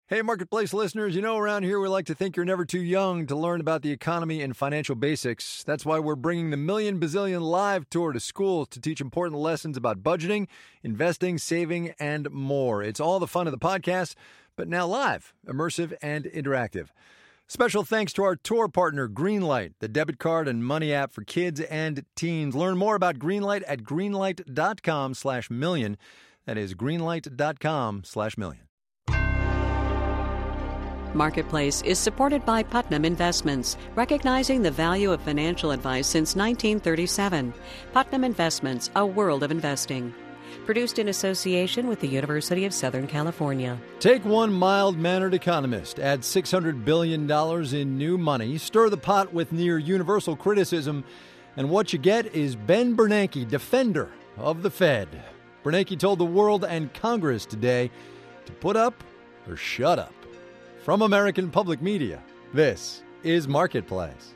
Hey, Marketplace listeners, around here we like to think you're never too young to learn about the economy and financial basics. That's why we're bringing the Million Bazillion Live Tour to schools to teach important lessons about budgeting, investing, saving, and more. It's all the fun of the podcast, but now live, immersive, and interactive. Special thanks to our tour partner, Greenlight, the debit card and money app for kids and teens. Learn more about Greenlight at greenlight.com/million. That is greenlight.com/million. Marketplace is supported by Putnam Investments, recognizing the value of financial advice since 1937. Putnam Investments, a world of investing. Produced in association with the University of Southern California. Take one mild-mannered economist, add $600 billion in new money, stir the pot with near-universal criticism, and what you get is Ben Bernanke, defender of the Fed. Bernanke told the world and Congress today to put up or shut up. From American Public Media, this is Marketplace.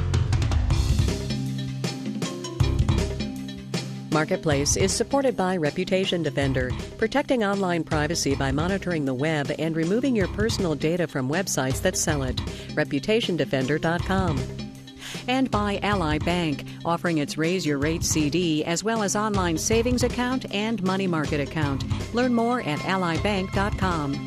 Marketplace is supported by Reputation Defender, protecting online privacy by monitoring the web and removing your personal data from websites that sell it. ReputationDefender.com. And by Ally Bank, offering its Raise Your Rate CD as well as online savings account and money market account. Learn more at allybank.com.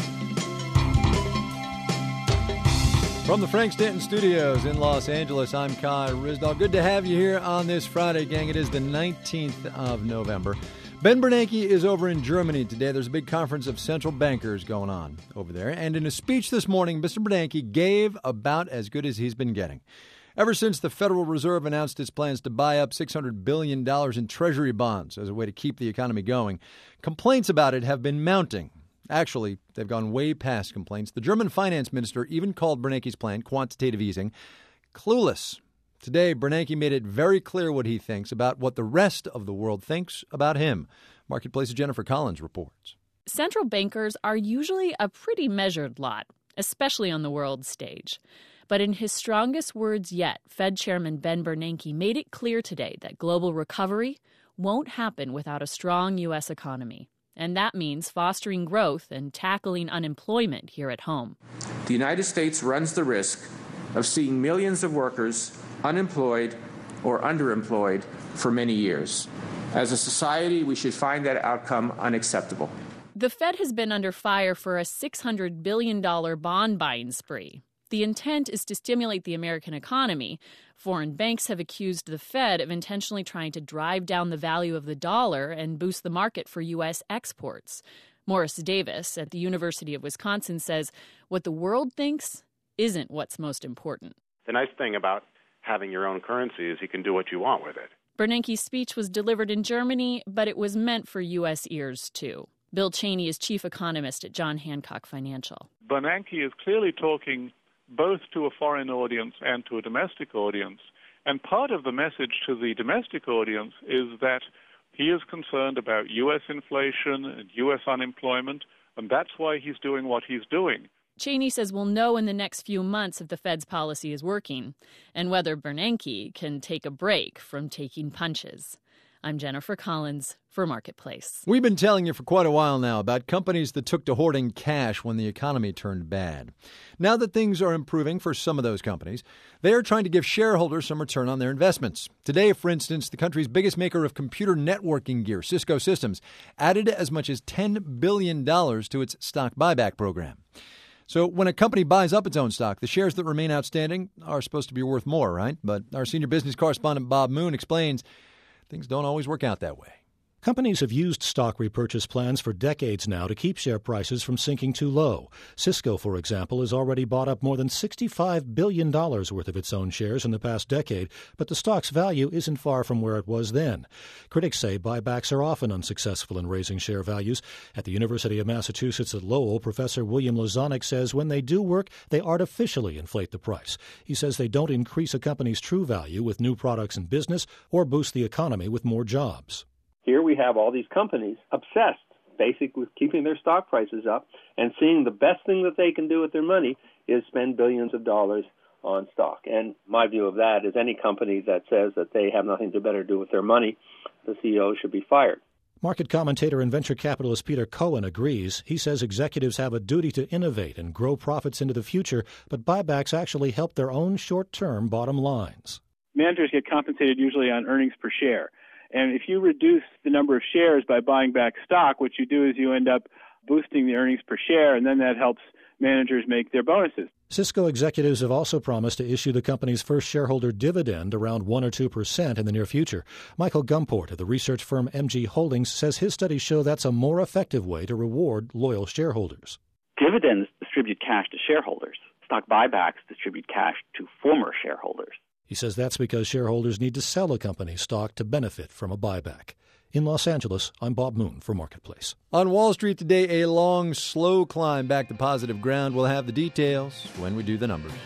From the Frank Stanton Studios in Los Angeles, I'm Kai Ryssdal. Good to have you here on this Friday, gang. It is the 19th of November. Ben Bernanke is over in Germany today. There's a big conference of central bankers going on over there. And in a speech this morning, Mr. Bernanke gave about as good as he's been getting. Ever since the Federal Reserve announced its plans to buy up $600 billion in Treasury bonds as a way to keep the economy going, complaints about it have been mounting. Actually, they've gone way past complaints. The German finance minister even called Bernanke's plan, quantitative easing, clueless. Today, Bernanke made it very clear what he thinks about what the rest of the world thinks about him. Marketplace's Jennifer Collins reports. Central bankers are usually a pretty measured lot, especially on the world stage. But in his strongest words yet, Fed Chairman Ben Bernanke made it clear today that global recovery won't happen without a strong U.S. economy. And that means fostering growth and tackling unemployment here at home. The United States runs the risk of seeing millions of workers unemployed or underemployed for many years. As a society, we should find that outcome unacceptable. The Fed has been under fire for a $600 billion bond buying spree. The intent is to stimulate the American economy. Foreign banks have accused the Fed of intentionally trying to drive down the value of the dollar and boost the market for U.S. exports. Morris Davis at the University of Wisconsin says what the world thinks isn't what's most important. The nice thing about having your own currency is you can do what you want with it. Bernanke's speech was delivered in Germany, but it was meant for U.S. ears, too. Bill Cheney is chief economist at John Hancock Financial. Bernanke is clearly talking both to a foreign audience and to a domestic audience. And part of the message to the domestic audience is that he is concerned about U.S. inflation and U.S. unemployment, and that's why he's doing what he's doing. Cheney says we'll know in the next few months if the Fed's policy is working and whether Bernanke can take a break from taking punches. I'm Jennifer Collins for Marketplace. We've been telling you for quite a while now about companies that took to hoarding cash when the economy turned bad. Now that things are improving for some of those companies, they are trying to give shareholders some return on their investments. Today, for instance, the country's biggest maker of computer networking gear, Cisco Systems, added as much as $10 billion to its stock buyback program. So when a company buys up its own stock, the shares that remain outstanding are supposed to be worth more, right? But our senior business correspondent Bob Moon explains things don't always work out that way. Companies have used stock repurchase plans for decades now to keep share prices from sinking too low. Cisco, for example, has already bought up more than $65 billion worth of its own shares in the past decade, but the stock's value isn't far from where it was then. Critics say buybacks are often unsuccessful in raising share values. At the University of Massachusetts at Lowell, Professor William Lozonik says when they do work, they artificially inflate the price. He says they don't increase a company's true value with new products and business or boost the economy with more jobs. Here we have all these companies obsessed, basically, with keeping their stock prices up and seeing the best thing that they can do with their money is spend billions of dollars on stock. And my view of that is any company that says that they have nothing to better do with their money, the CEO should be fired. Market commentator and venture capitalist Peter Cohen agrees. He says executives have a duty to innovate and grow profits into the future, but buybacks actually help their own short-term bottom lines. Managers get compensated usually on earnings per share. And if you reduce the number of shares by buying back stock, what you do is you end up boosting the earnings per share, and then that helps managers make their bonuses. Cisco executives have also promised to issue the company's first shareholder dividend around 1 or 2% in the near future. Michael Gumport of the research firm MG Holdings says his studies show that's a more effective way to reward loyal shareholders. Dividends distribute cash to shareholders. Stock buybacks distribute cash to former shareholders. He says that's because shareholders need to sell a company's stock to benefit from a buyback. In Los Angeles, I'm Bob Moon for Marketplace. On Wall Street today, a long, slow climb back to positive ground. We'll have the details when we do the numbers.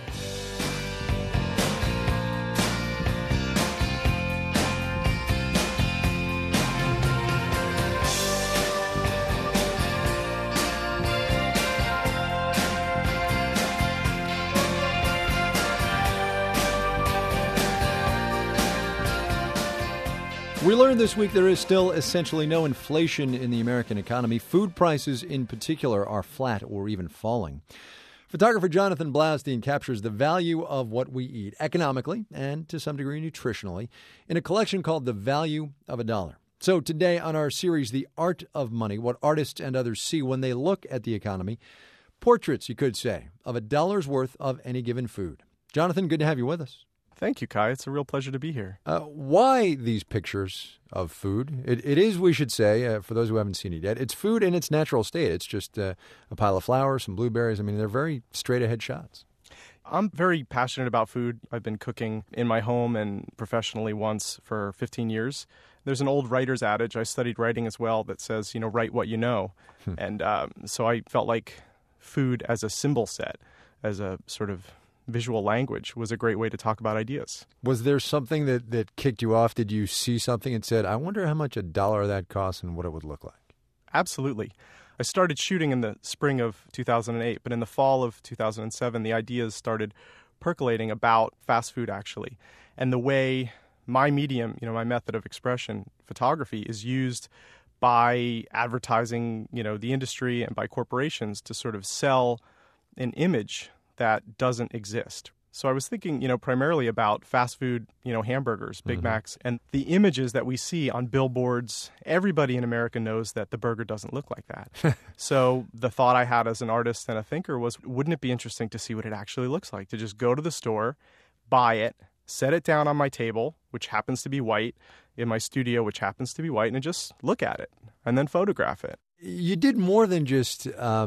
We learned this week there is still essentially no inflation in the American economy. Food prices in particular are flat or even falling. Photographer Jonathan Blaustein captures the value of what we eat economically and to some degree nutritionally in a collection called The Value of a Dollar. So today on our series, The Art of Money, what artists and others see when they look at the economy, portraits, you could say, of a dollar's worth of any given food. Jonathan, good to have you with us. Thank you, Kai. It's a real pleasure to be here. Why these pictures of food? It is, we should say, for those who haven't seen it yet, it's food in its natural state. It's just a pile of flowers, some blueberries. I mean, they're very straight-ahead shots. I'm very passionate about food. I've been cooking in my home and professionally once for 15 years. There's an old writer's adage, I studied writing as well, that says, write what you know. And so I felt like food as a symbol set, as a sort of visual language, was a great way to talk about ideas. Was there something that kicked you off? Did you see something and said, I wonder how much $1 of that costs and what it would look like? Absolutely. I started shooting in the spring of 2008, but in the fall of 2007, the ideas started percolating about fast food, actually. And the way my medium, my method of expression, photography, is used by advertising, the industry and by corporations to sort of sell an image that doesn't exist. So I was thinking, primarily about fast food, hamburgers, Big Macs, and the images that we see on billboards. Everybody in America knows that the burger doesn't look like that. So the thought I had as an artist and a thinker was, wouldn't it be interesting to see what it actually looks like? To just go to the store, buy it, set it down on my table, which happens to be white, in my studio, which happens to be white, and just look at it, and then photograph it. You did more than just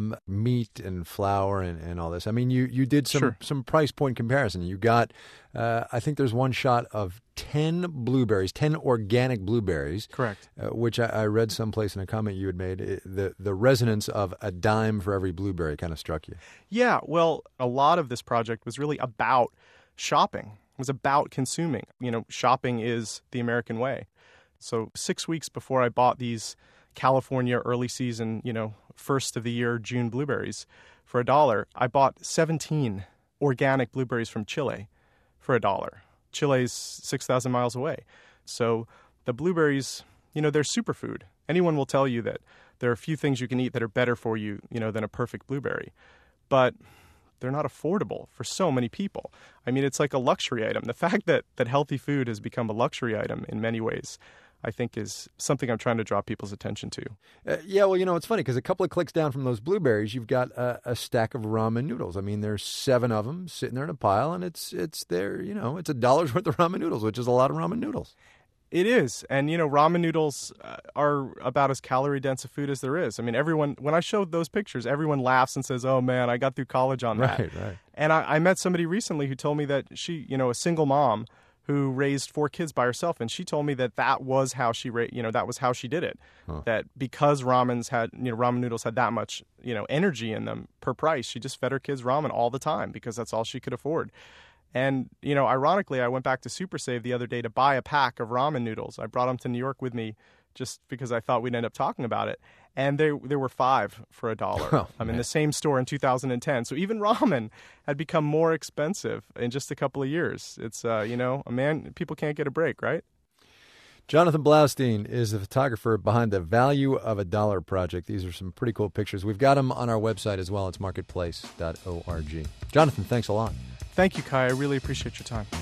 meat and flour and all this. I mean, you did some price point comparison. You got, I think there's one shot of 10 blueberries, 10 organic blueberries. Correct. Which I read someplace in a comment you had made. The resonance of a dime for every blueberry kind of struck you. Yeah, well, a lot of this project was really about shopping. It was about consuming. Shopping is the American way. So 6 weeks before I bought these California early season, first of the year June blueberries for $1, I bought 17 organic blueberries from Chile for $1. Chile's 6,000 miles away. So the blueberries, they're superfood. Anyone will tell you that there are a few things you can eat that are better for you, than a perfect blueberry. But they're not affordable for so many people. I mean, it's like a luxury item. The fact that healthy food has become a luxury item in many ways, I think, is something I'm trying to draw people's attention to. Yeah, well, it's funny because a couple of clicks down from those blueberries, you've got a stack of ramen noodles. I mean, there's 7 of them sitting there in a pile, and it's there, it's $1 worth of ramen noodles, which is a lot of ramen noodles. It is. And, ramen noodles are about as calorie-dense a food as there is. I mean, when I showed those pictures, everyone laughs and says, oh, man, I got through college on that. Right. And I met somebody recently who told me that she, a single mom who raised 4 kids by herself, and she told me that was how she, that was how she did it. Huh. That because ramen noodles had that much, energy in them per price, she just fed her kids ramen all the time because that's all she could afford. And, ironically, I went back to Super Save the other day to buy a pack of ramen noodles. I brought them to New York with me just because I thought we'd end up talking about it. And there were 5 for $1. Oh, I'm in the same store in 2010. So even ramen had become more expensive in just a couple of years. It's, people can't get a break, right? Jonathan Blaustein is the photographer behind the Value of a Dollar project. These are some pretty cool pictures. We've got them on our website as well. It's marketplace.org. Jonathan, thanks a lot. Thank you, Kai. I really appreciate your time.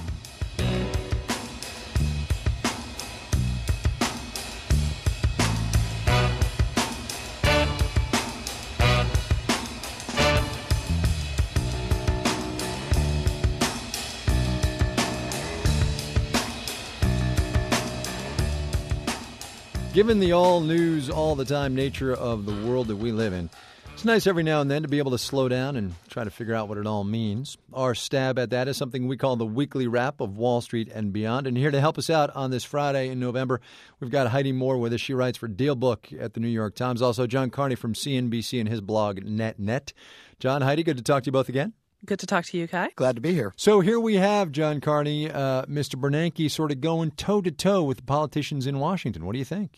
Given the all news, all the time nature of the world that we live in, it's nice every now and then to be able to slow down and try to figure out what it all means. Our stab at that is something we call the Weekly Wrap of Wall Street and Beyond. And here to help us out on this Friday in November, we've got Heidi Moore with us. She writes for Deal Book at the New York Times. Also, John Carney from CNBC and his blog, NetNet. John, Heidi, good to talk to you both again. Good to talk to you, Kai. Glad to be here. So here we have, John Carney, Mr. Bernanke sort of going toe-to-toe with the politicians in Washington. What do you think?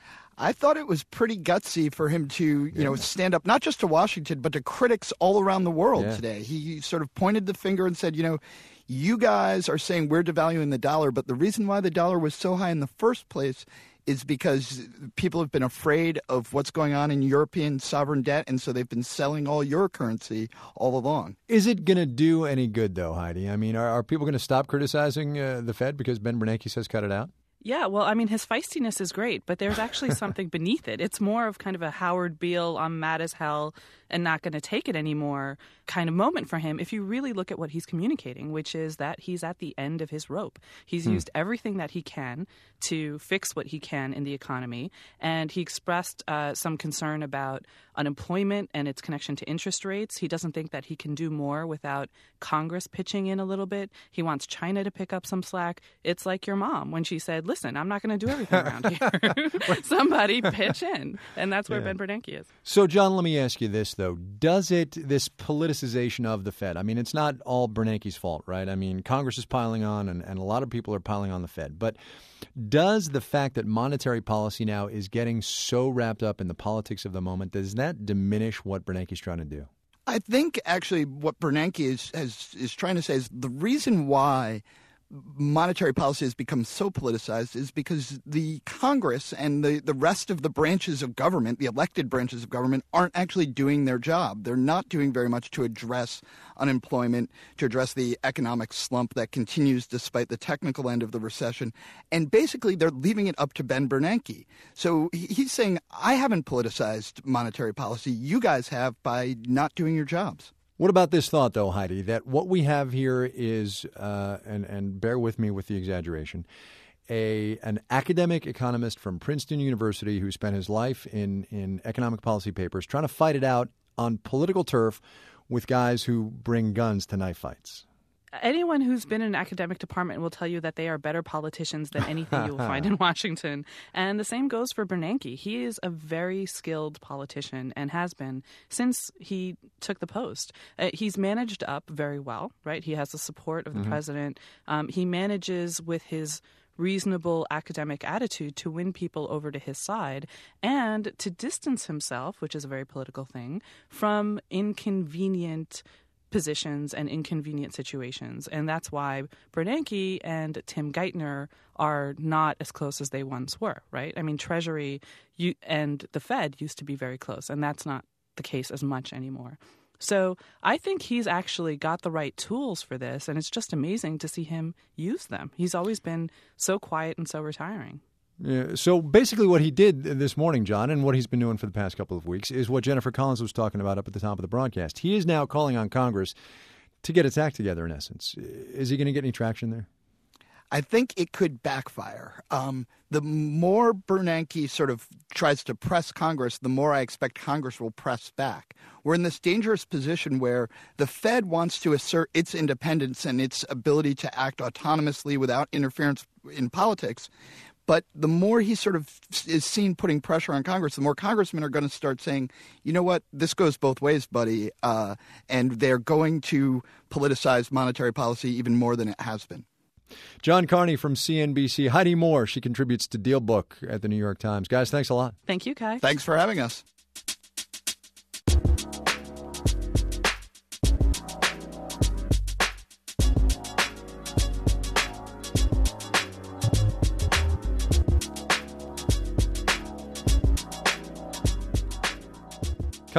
I thought it was pretty gutsy for him to, stand up not just to Washington, but to critics all around the world today. He sort of pointed the finger and said, you guys are saying we're devaluing the dollar, but the reason why the dollar was so high in the first place is because people have been afraid of what's going on in European sovereign debt, and so they've been selling all your currency all along. Is it going to do any good, though, Heidi? I mean, are people going to stop criticizing the Fed because Ben Bernanke says cut it out? Yeah, well, I mean, his feistiness is great, but there's actually something beneath it. It's more of kind of a Howard Beale, I'm mad as hell and not going to take it anymore kind of moment for him if you really look at what he's communicating, which is that he's at the end of his rope. He's used everything that he can to fix what he can in the economy, and he expressed some concern about unemployment and its connection to interest rates. He doesn't think that he can do more without Congress pitching in a little bit. He wants China to pick up some slack. It's like your mom when she said, listen, I'm not going to do everything around here. Somebody pitch in. And that's where Ben Bernanke is. So, John, let me ask you this, though. Does this politicization of the Fed, I mean, it's not all Bernanke's fault, right? I mean, Congress is piling on and a lot of people are piling on the Fed. But does the fact that monetary policy now is getting so wrapped up in the politics of the moment, does that diminish what Bernanke's trying to do? I think actually what Bernanke is trying to say is the reason why monetary policy has become so politicized is because the Congress and the rest of the branches of government, the elected branches of government, aren't actually doing their job. They're not doing very much to address unemployment, to address the economic slump that continues despite the technical end of the recession. And basically, they're leaving it up to Ben Bernanke. So he's saying, I haven't politicized monetary policy. You guys have by not doing your jobs. What about this thought, though, Heidi, that what we have here is, and bear with me with the exaggeration, an academic economist from Princeton University who spent his life in economic policy papers trying to fight it out on political turf with guys who bring guns to knife fights? Anyone who's been in an academic department will tell you that they are better politicians than anything you will find in Washington. And the same goes for Bernanke. He is a very skilled politician and has been since he took the post. He's managed up very well, right? He has the support of the president. He manages with his reasonable academic attitude to win people over to his side and to distance himself, which is a very political thing, from inconvenient positions and inconvenient situations. And that's why Bernanke and Tim Geithner are not as close as they once were, right? I mean, Treasury and the Fed used to be very close, and that's not the case as much anymore. So I think he's actually got the right tools for this, and it's just amazing to see him use them. He's always been so quiet and so retiring. Yeah, so basically what he did this morning, John, and what he's been doing for the past couple of weeks is what Jennifer Collins was talking about up at the top of the broadcast. He is now calling on Congress to get its act together, in essence. Is he going to get any traction there? I think it could backfire. The more Bernanke sort of tries to press Congress, the more I expect Congress will press back. We're in this dangerous position where the Fed wants to assert its independence and its ability to act autonomously without interference in politics. But the more he sort of is seen putting pressure on Congress, the more congressmen are going to start saying, you know what, this goes both ways, buddy. And they're going to politicize monetary policy even more than it has been. John Carney from CNBC. Heidi Moore, she contributes to Deal Book at the New York Times. Guys, thanks a lot. Thank you, Kai. Thanks for having us.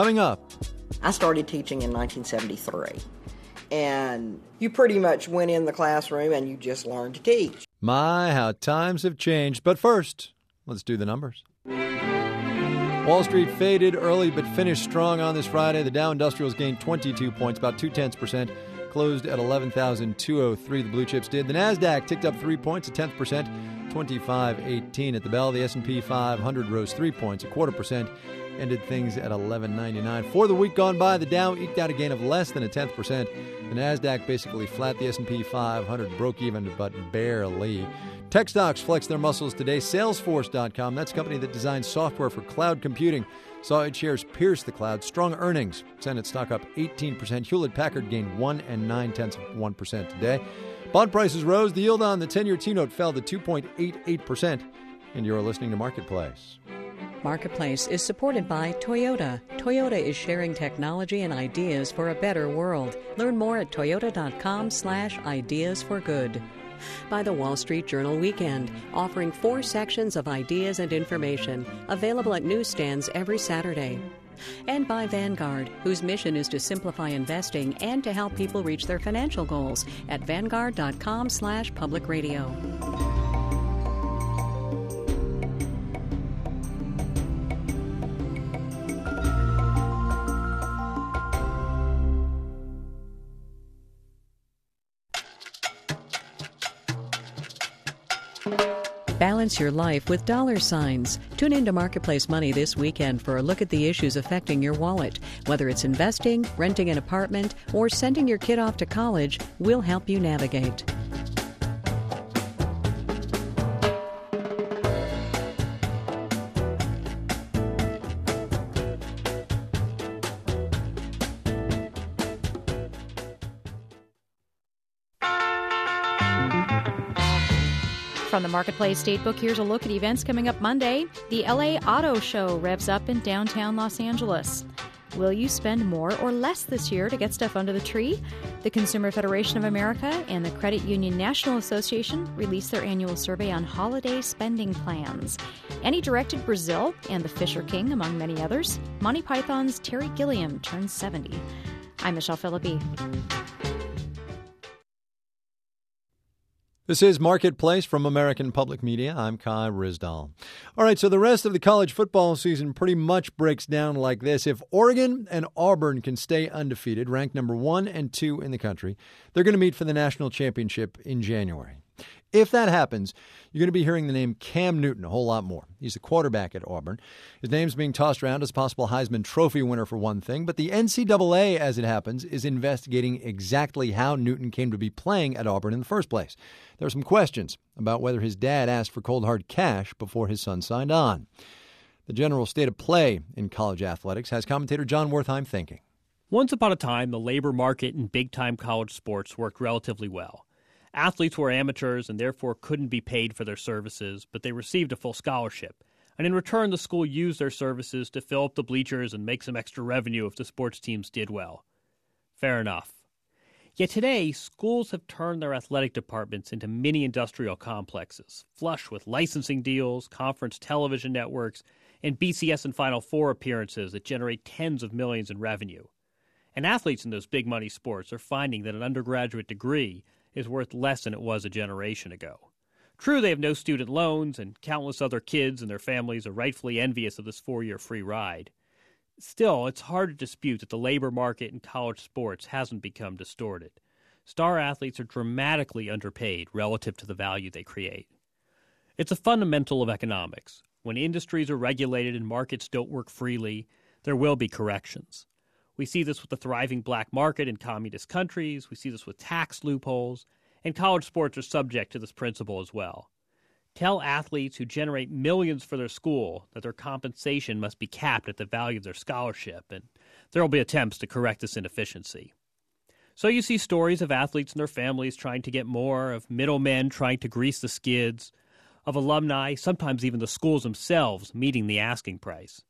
Coming up. I started teaching in 1973, and you pretty much went in the classroom and you just learned to teach. My, how times have changed. But first, let's do the numbers. Wall Street faded early but finished strong on this Friday. The Dow Industrials gained 22 points, about 0.2%, closed at 11,203. The blue chips did. The Nasdaq ticked up 3 points, 0.1%, 25.18 at the bell. The S&P 500 rose 3 points, 0.25%, ended things at 11.99. For the week gone by, the Dow eked out a gain of less than 0.1%. The Nasdaq basically flat. The S&P 500 broke even, but barely. Tech stocks flexed their muscles today. Salesforce.com, that's a company that designs software for cloud computing, saw its shares pierce the cloud. Strong earnings sent its stock up 18%. Hewlett-Packard gained 1.9% today. Bond prices rose. The yield on the 10-year T-note fell to 2.88%. And you're listening to Marketplace. Marketplace is supported by Toyota. Toyota is sharing technology and ideas for a better world. Learn more at toyota.com/ideas for good. By the Wall Street Journal Weekend, offering 4 sections of ideas and information, available at newsstands every Saturday. And by Vanguard, whose mission is to simplify investing and to help people reach their financial goals at vanguard.com/public radio. Balance your life with dollar signs. Tune into Marketplace Money this weekend for a look at the issues affecting your wallet. Whether it's investing, renting an apartment, or sending your kid off to college, we'll help you navigate. From the Marketplace Datebook, here's a look at events coming up Monday. The LA Auto Show revs up in downtown Los Angeles. Will you spend more or less this year to get stuff under the tree? The Consumer Federation of America and the Credit Union National Association released their annual survey on holiday spending plans. Annie directed Brazil and The Fisher King, among many others. Monty Python's Terry Gilliam turns 70. I'm Michelle Philippi. This is Marketplace from American Public Media. I'm Kai Ryssdal. All right, so the rest of the college football season pretty much breaks down like this. If Oregon and Auburn can stay undefeated, ranked number 1 and 2 in the country, they're going to meet for the national championship in January. If that happens, you're going to be hearing the name Cam Newton a whole lot more. He's the quarterback at Auburn. His name's being tossed around as a possible Heisman Trophy winner for one thing, but the NCAA, as it happens, is investigating exactly how Newton came to be playing at Auburn in the first place. There are some questions about whether his dad asked for cold hard cash before his son signed on. The general state of play in college athletics has commentator John Wertheim thinking. Once upon a time, the labor market in big-time college sports worked relatively well. Athletes were amateurs and therefore couldn't be paid for their services, but they received a full scholarship. And in return, the school used their services to fill up the bleachers and make some extra revenue if the sports teams did well. Fair enough. Yet today, schools have turned their athletic departments into mini-industrial complexes, flush with licensing deals, conference television networks, and BCS and Final Four appearances that generate tens of millions in revenue. And athletes in those big-money sports are finding that an undergraduate degree is worth less than it was a generation ago. True, they have no student loans, and countless other kids and their families are rightfully envious of this 4-year free ride. Still, it's hard to dispute that the labor market in college sports hasn't become distorted. Star athletes are dramatically underpaid relative to the value they create. It's a fundamental of economics. When industries are regulated and markets don't work freely, there will be corrections. We see this with the thriving black market in communist countries. We see this with tax loopholes. And college sports are subject to this principle as well. Tell athletes who generate millions for their school that their compensation must be capped at the value of their scholarship, and there will be attempts to correct this inefficiency. So you see stories of athletes and their families trying to get more, of middlemen trying to grease the skids, of alumni, sometimes even the schools themselves, meeting the asking price.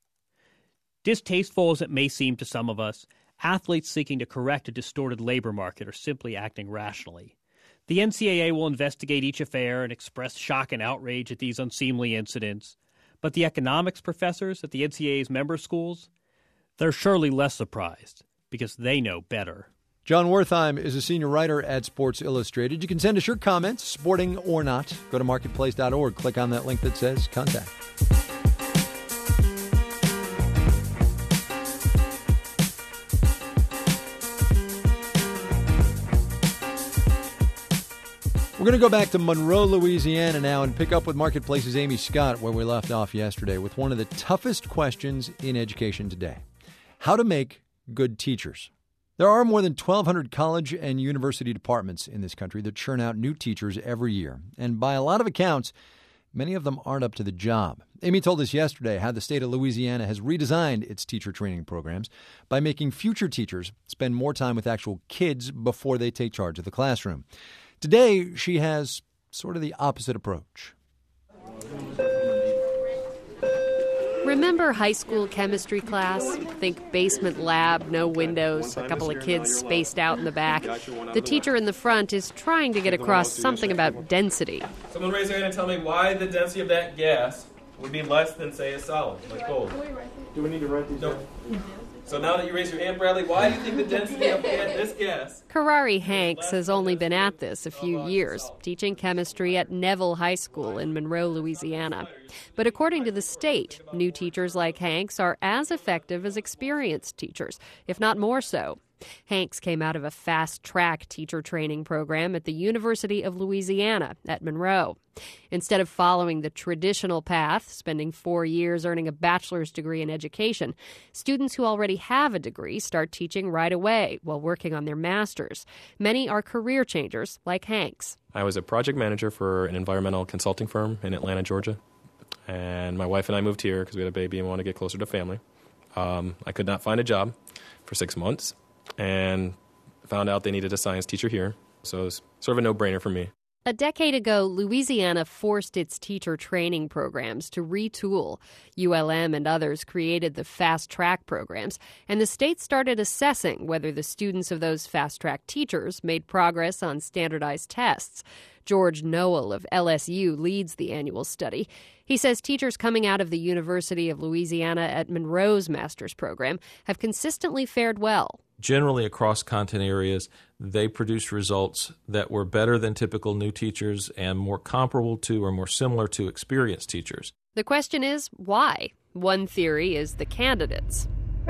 Distasteful as it may seem to some of us, athletes seeking to correct a distorted labor market are simply acting rationally. The NCAA will investigate each affair and express shock and outrage at these unseemly incidents. But the economics professors at the NCAA's member schools, They're surely less surprised because they know better. John Wertheim is a senior writer at Sports Illustrated. You can send us your comments, sporting or not. Go to marketplace.org. Click on that link that says contact. We're going to go back to Monroe, Louisiana now and pick up with Marketplace's Amy Scott where we left off yesterday with one of the toughest questions in education today. How to make good teachers. There are more than 1,200 college and university departments in this country that churn out new teachers every year. And by a lot of accounts, many of them aren't up to the job. Amy told us yesterday how the state of Louisiana has redesigned its teacher training programs by making future teachers spend more time with actual kids before they take charge of the classroom. Today, she has sort of the opposite approach. Remember high school chemistry class? Think basement lab, no windows, a couple of kids spaced out in the back. The teacher in the front is trying to get across something about density. Someone raise their hand and tell me why the density of that gas would be less than, say, a solid, like gold. Do we need to write these down? So now that you raise your hand, Bradley, why do you think the density of this gas? Karari Hanks has only been at this a few years, teaching chemistry at Neville High School in Monroe, Louisiana. But according to the state, new teachers like Hanks are as effective as experienced teachers, if not more so. Hanks came out of a fast-track teacher training program at the University of Louisiana at Monroe. Instead of following the traditional path, spending 4 years earning a bachelor's degree in education, students who already have a degree start teaching right away while working on their master's. Many are career changers like Hanks. I was a project manager for an environmental consulting firm in Atlanta, Georgia. And my wife and I moved here because we had a baby and wanted to get closer to family. I could not find a job for 6 months. And found out they needed a science teacher here, so it was sort of a no-brainer for me. A decade ago, Louisiana forced its teacher training programs to retool. ULM and others created the fast-track programs, and the state started assessing whether the students of those fast-track teachers made progress on standardized tests. George Noel of LSU leads the annual study. He says teachers coming out of the University of Louisiana at Monroe's master's program have consistently fared well. Generally, across content areas, they produced results that were better than typical new teachers and more comparable to or more similar to experienced teachers. The question is, why? One theory is the candidates.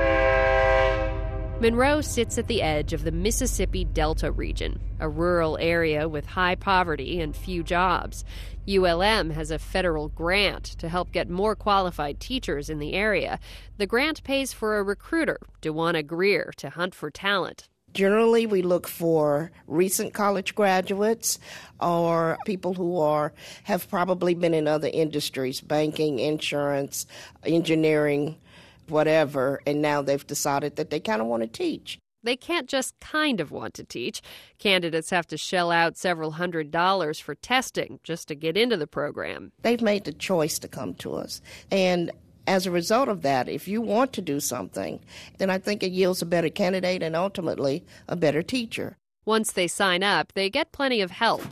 Monroe sits at the edge of the Mississippi Delta region, a rural area with high poverty and few jobs. ULM has a federal grant to help get more qualified teachers in the area. The grant pays for a recruiter, Dewana Greer, to hunt for talent. Generally, we look for recent college graduates or people who have probably been in other industries, banking, insurance, engineering, whatever, and now they've decided that they kind of want to teach. They can't just kind of want to teach. Candidates have to shell out several $100s for testing just to get into the program. They've made the choice to come to us. And as a result of that, if you want to do something, then I think it yields a better candidate and ultimately a better teacher. Once they sign up, they get plenty of help.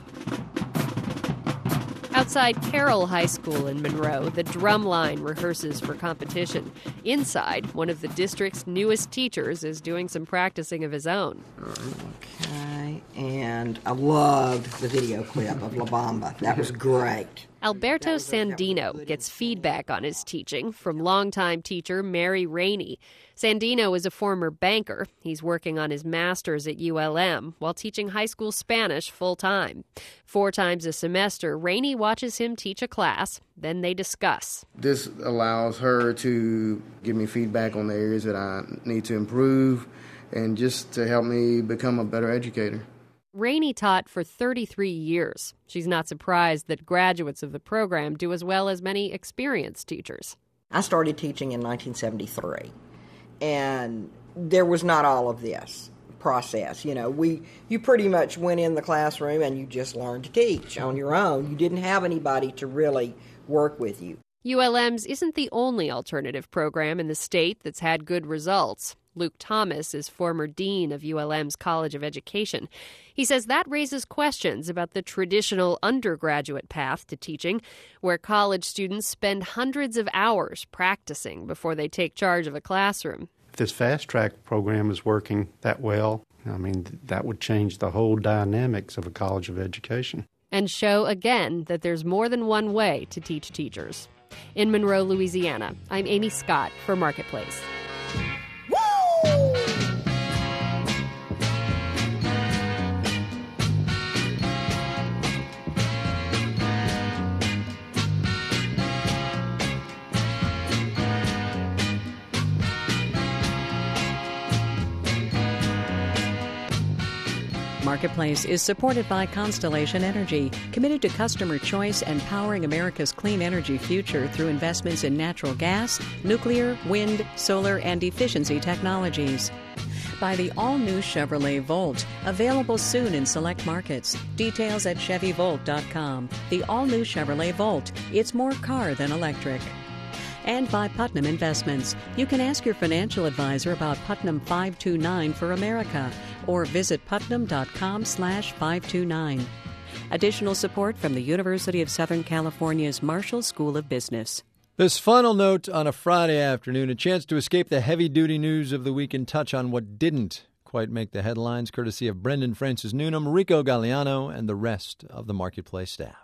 Outside Carroll High School in Monroe, the drum line rehearses for competition. Inside, one of the district's newest teachers is doing some practicing of his own. Okay, and I loved the video clip of La Bamba. That was great. Alberto Sandino gets feedback on his teaching from longtime teacher Mary Rainey. Sandino is a former banker. He's working on his master's at ULM while teaching high school Spanish full-time. 4 times a semester, Rainey watches him teach a class. Then they discuss. This allows her to give me feedback on the areas that I need to improve and just to help me become a better educator. Rainey taught for 33 years. She's not surprised that graduates of the program do as well as many experienced teachers. I started teaching in 1973, and there was not all of this process. You pretty much went in the classroom and you just learned to teach on your own. You didn't have anybody to really work with you. ULM's isn't the only alternative program in the state that's had good results. Luke Thomas is former dean of ULM's College of Education. He says that raises questions about the traditional undergraduate path to teaching, where college students spend hundreds of hours practicing before they take charge of a classroom. If this fast track program is working that well, I mean, that would change the whole dynamics of a college of education. And show again that there's more than one way to teach teachers. In Monroe, Louisiana, I'm Amy Scott for Marketplace. Marketplace is supported by Constellation Energy, committed to customer choice and powering America's clean energy future through investments in natural gas, nuclear, wind, solar, and efficiency technologies. By the all-new Chevrolet Volt, available soon in select markets. Details at ChevyVolt.com. The all-new Chevrolet Volt. It's more car than electric. And by Putnam Investments. You can ask your financial advisor about Putnam 529 for America or visit putnam.com/529. Additional support from the University of Southern California's Marshall School of Business. This final note on a Friday afternoon, a chance to escape the heavy-duty news of the week and touch on what didn't quite make the headlines, courtesy of Brendan Francis Noonan, Rico Galliano, and the rest of the Marketplace staff.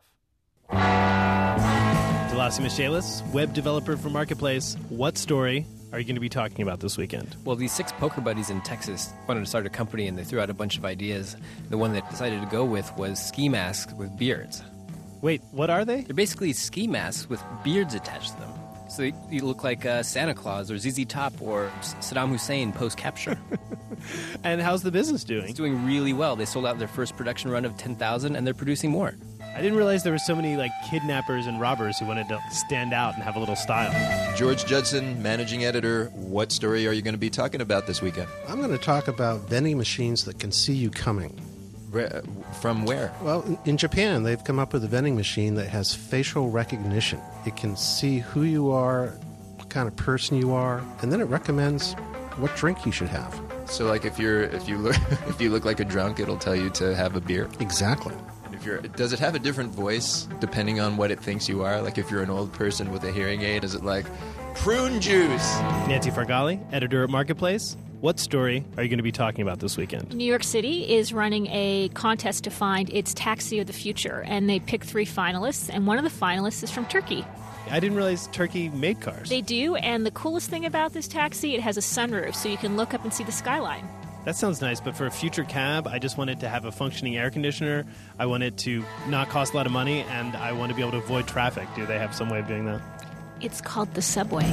Delasi Michaelis, web developer for Marketplace. What story are you going to be talking about this weekend? Well, these 6 poker buddies in Texas wanted to start a company, and they threw out a bunch of ideas. The one they decided to go with was ski masks with beards. Wait, what are they? They're basically ski masks with beards attached to them. So you look like Santa Claus or ZZ Top or Saddam Hussein post-capture. And how's the business doing? It's doing really well. They sold out their first production run of 10,000, and they're producing more. I didn't realize there were so many kidnappers and robbers who wanted to stand out and have a little style. George Judson, managing editor. What story are you going to be talking about this weekend? I'm going to talk about vending machines that can see you coming. From where? Well, in Japan, they've come up with a vending machine that has facial recognition. It can see who you are, what kind of person you are, and then it recommends what drink you should have. So, if you look like a drunk, it'll tell you to have a beer. Exactly. Does it have a different voice depending on what it thinks you are? Like if you're an old person with a hearing aid, is it like prune juice? Nancy Fargali, editor at Marketplace. What story are you going to be talking about this weekend? New York City is running a contest to find its taxi of the future, and they picked 3 finalists, and one of the finalists is from Turkey. I didn't realize Turkey made cars. They do, and the coolest thing about this taxi, it has a sunroof, so you can look up and see the skyline. That sounds nice, but for a future cab, I just want it to have a functioning air conditioner. I want it to not cost a lot of money, and I want to be able to avoid traffic. Do they have some way of doing that? It's called the Subway.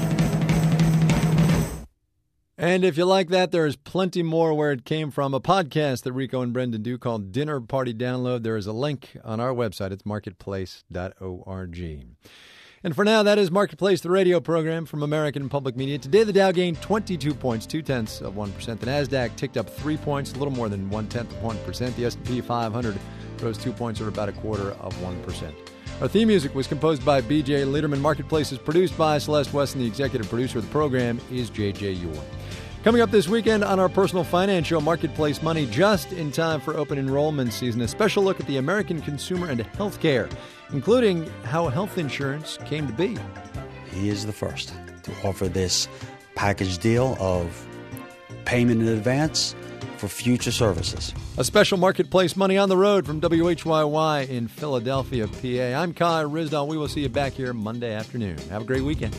And if you like that, there is plenty more where it came from. A podcast that Rico and Brendan do called Dinner Party Download. There is a link on our website. It's marketplace.org. And for now, that is Marketplace, the radio program from American Public Media. Today, the Dow gained 22 points, 0.2%. The NASDAQ ticked up 3 points, a little more than 0.1%. The S&P 500 rose 2 points, or about 0.25%. Our theme music was composed by B.J. Lederman. Marketplace is produced by Celeste Weston. The executive producer of the program is J.J. Ewell. Coming up this weekend on our Personal Finance Show, Marketplace Money, just in time for open enrollment season. A special look at the American consumer and health care, including how health insurance came to be. He is the first to offer this package deal of payment in advance for future services. A special Marketplace Money on the road from WHYY in Philadelphia, PA. I'm Kai Ryssdal. We will see you back here Monday afternoon. Have a great weekend.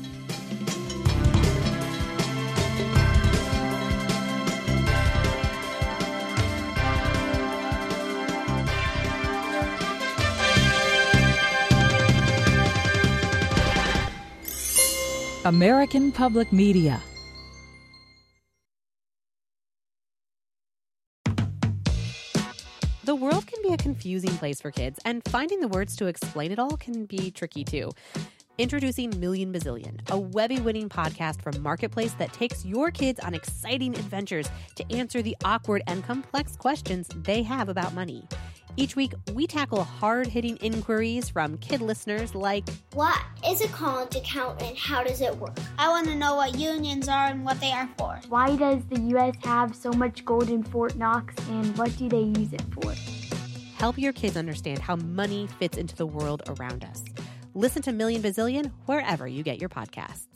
American Public Media. The world can be a confusing place for kids, and finding the words to explain it all can be tricky too. Introducing Million Bazillion, a Webby-winning podcast from Marketplace that takes your kids on exciting adventures to answer the awkward and complex questions they have about money. Each week, we tackle hard-hitting inquiries from kid listeners like, what is a college account and how does it work? I want to know what unions are and what they are for. Why does the U.S. have so much gold in Fort Knox and what do they use it for? Help your kids understand how money fits into the world around us. Listen to Million Bazillion wherever you get your podcasts.